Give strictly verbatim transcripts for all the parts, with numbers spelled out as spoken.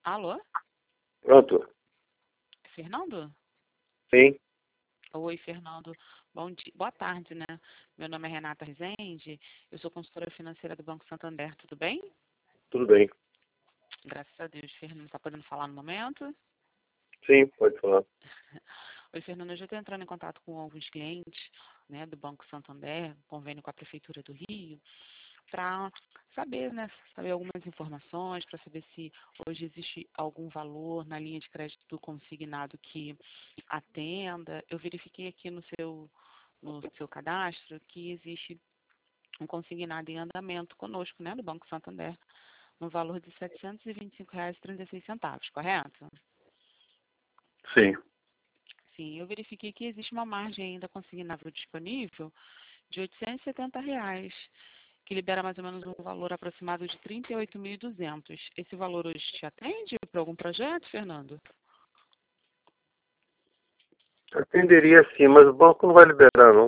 Alô? Pronto. Fernando? Sim, Oi, Fernando. Bom dia. Boa tarde, né? Meu nome é Renata Rezende. Eu sou consultora financeira do Banco Santander. Tudo bem? tudo bem. Graças a Deus. Fernando, está podendo falar no momento? Sim, pode falar. Oi, Fernando. Eu já estou entrando em contato com alguns clientes, né, do Banco Santander, convênio com a Prefeitura do Rio, para saber, né, saber algumas informações, para saber se hoje existe algum valor na linha de crédito consignado que atenda. Eu verifiquei aqui no seu, no seu cadastro que existe um consignado em andamento conosco, né, do Banco Santander, no valor de setecentos e vinte e cinco reais e trinta e seis centavos, correto? Sim. Sim, eu verifiquei que existe uma margem ainda consignável disponível de oitocentos e setenta reais, que libera mais ou menos um valor aproximado de trinta e oito mil e duzentos. Esse valor hoje te atende para algum projeto, Fernando? Atenderia sim, mas o banco não vai liberar, não.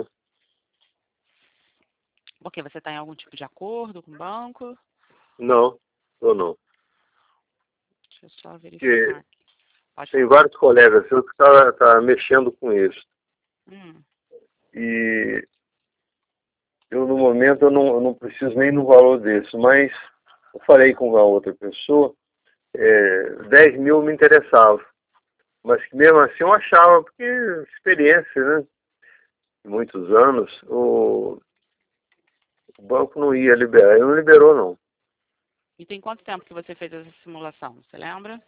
Porque você está em algum tipo de acordo com o banco? Não, ou não. Deixa eu só verificar Porque aqui. Pode tem falar. vários colegas seus que estão tá tá mexendo com isso. Hum, E eu, no momento, eu não, eu não preciso nem do valor desse, mas eu falei com a outra pessoa, é, dez mil me interessava. Mas que mesmo assim eu achava, porque experiência, né? De muitos anos, o, o banco não ia liberar. Ele não liberou, não. E tem quanto tempo que você fez essa simulação? Você lembra?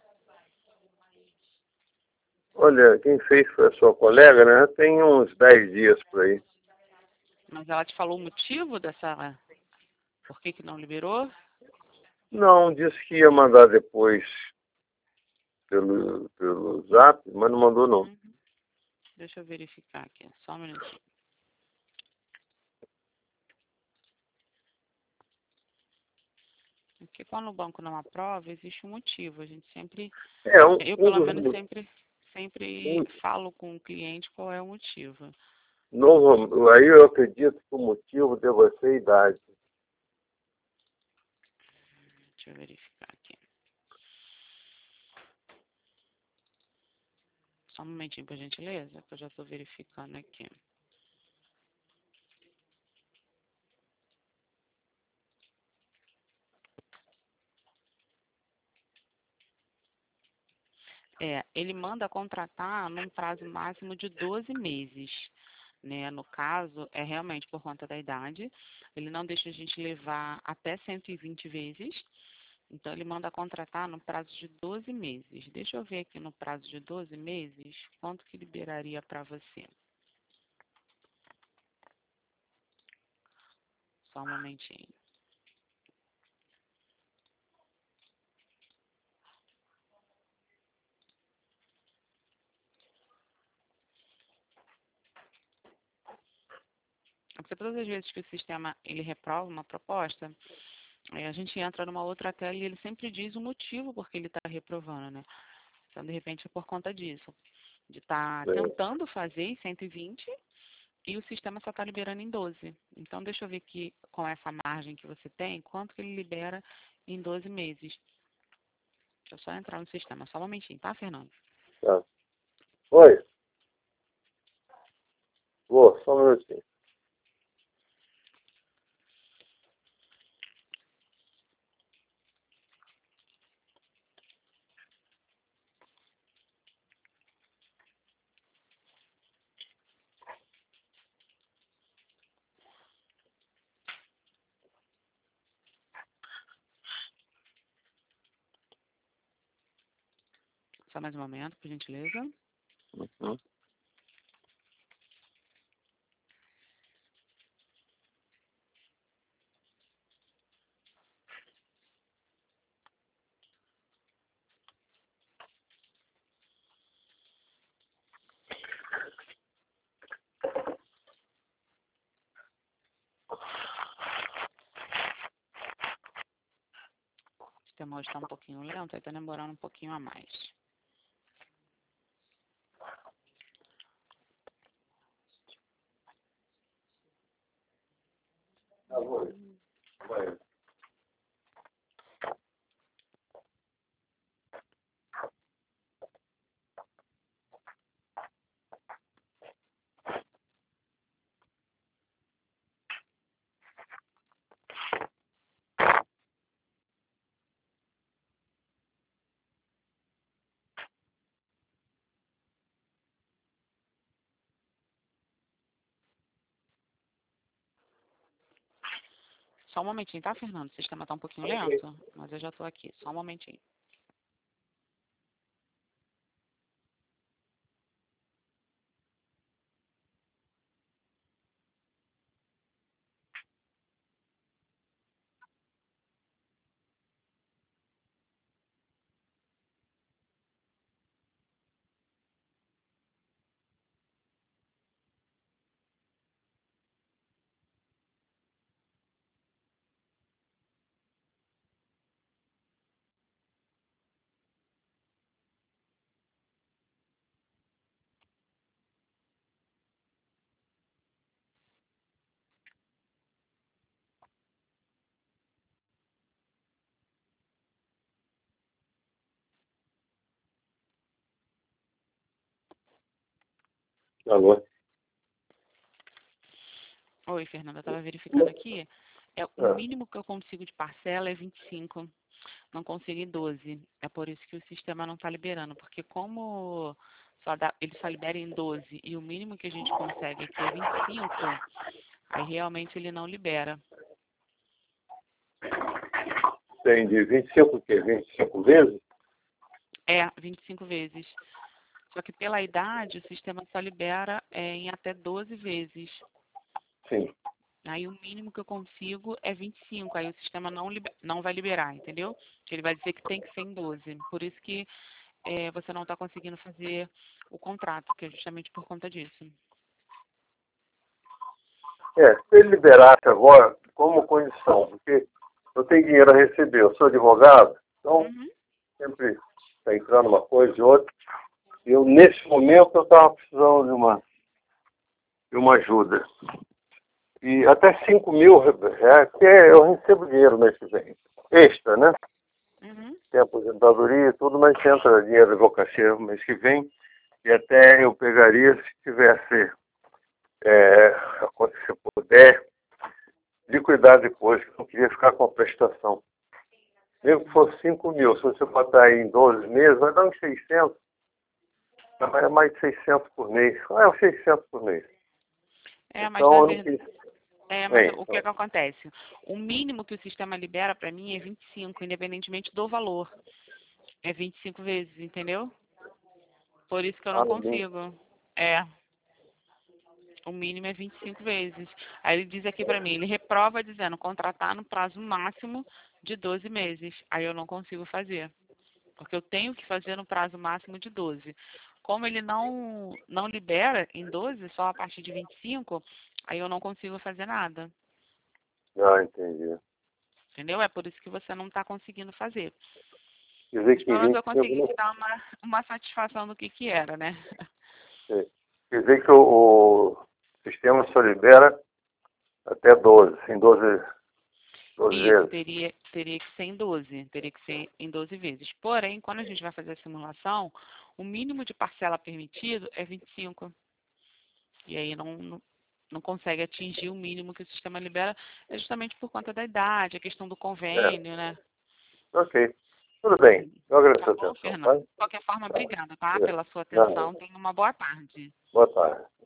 Olha, quem fez foi a sua colega, né? Tem uns dez dias por aí. Mas ela te falou o motivo dessa... Por que que não liberou? Não, disse que ia mandar depois pelo, pelo zap, mas não mandou não. Uhum. Deixa eu verificar aqui, só um minutinho. Porque quando o banco não aprova, existe um motivo. A gente sempre, É, um, eu um pelo menos dos. sempre, sempre Um, falo com o cliente qual é o motivo. novo, aí eu acredito que o motivo deva ser a idade. Deixa eu verificar aqui. Só um momentinho, por gentileza, que eu já estou verificando aqui. É, ele manda contratar num prazo máximo de doze meses, né? No caso, é realmente por conta da idade. Ele não deixa a gente levar até cento e vinte vezes. Então, ele manda contratar no prazo de doze meses. Deixa eu ver aqui no prazo de doze meses, quanto que liberaria para você. Só um momentinho. Porque todas as vezes que o sistema ele reprova uma proposta, aí a gente entra numa outra tela e ele sempre diz o motivo por que ele está reprovando, né? Então, de repente, é por conta disso. De estar Né? tentando fazer em cento e vinte e o sistema só está liberando em doze. Então, deixa eu ver aqui com essa margem que você tem, quanto que ele libera em doze meses. Deixa eu só entrar no sistema, só um momentinho, tá, Fernando? Tá. Oi, vou, só um minutinho. Só mais um momento, por gentileza. Uhum. O sistema hoje está um pouquinho lento, aí está demorando um pouquinho a mais. Tá bom. Vai. Só um momentinho, tá, Fernando? O sistema tá um pouquinho lento, mas eu já tô aqui. Só um momentinho. Alô? Oi, Fernanda, eu estava verificando aqui. É, o Ah, mínimo que eu consigo de parcela é vinte e cinco. Não consigo em doze. É por isso que o sistema não está liberando. Porque como só dá, ele só libera em doze e o mínimo que a gente consegue aqui é vinte e cinco, aí realmente ele não libera. tem de vinte e cinco o quê? vinte e cinco vezes? É, vinte e cinco vezes. Só que pela idade, o sistema só libera é, em até doze vezes. Sim. Aí o mínimo que eu consigo é vinte e cinco. Aí o sistema não, liber, não vai liberar, entendeu? Ele vai dizer que tem que ser em doze. Por isso que é, você não está conseguindo fazer o contrato, que é justamente por conta disso. É, se ele liberasse agora, como condição, porque eu tenho dinheiro a receber, eu sou advogado, então Uhum. sempre está entrando uma coisa e outra. Eu, nesse momento, eu estava precisando de uma, de uma ajuda. E até cinco mil reais, que é, eu recebo dinheiro mês que vem. Extra, né? Uhum. Tem aposentadoria e tudo, mas entra dinheiro de advocacia no mês que vem. E até eu pegaria, se tivesse, é, se puder, liquidar depois, que eu não queria ficar com a prestação. Mesmo que fosse cinco mil, se você botar aí em doze meses, vai dar uns seiscentos. É mais de seiscentos por mês. É uns seiscentos por mês. É, mas Então, na eu não verdade. quis. É, mas Bem, o que, que acontece? O mínimo que o sistema libera para mim é vinte e cinco, independentemente do valor. É vinte e cinco vezes, entendeu? Por isso que eu ah, não no mês. consigo. É, o mínimo é vinte e cinco vezes. Aí ele diz aqui para mim, ele reprova dizendo contratar no prazo máximo de doze meses. Aí eu não consigo fazer, porque eu tenho que fazer no prazo máximo de doze. Como ele não não libera em doze, só a partir de vinte e cinco, aí eu não consigo fazer nada. Ah, entendi. Entendeu? É por isso que você não está conseguindo fazer. Quer dizer Mas que pelo menos eu vinte e cinco consegui te não. dar uma, uma satisfação do que que era, né? Quer dizer que o, o sistema só libera até doze, em doze, doze Isso, vezes. teria, teria que ser em doze, teria que ser em doze vezes. Porém, quando a gente vai fazer a simulação, o mínimo de parcela permitido é vinte e cinco. E aí não, não, não consegue atingir o mínimo que o sistema libera, é justamente por conta da idade, a questão do É, convênio, né? ok. Tudo bem. Eu Tá agradeço a bom, atenção, Fernando? tá? De qualquer forma, Tá. obrigada, tá? É. Pela sua Nada. atenção. Tenha uma boa tarde. Boa tarde.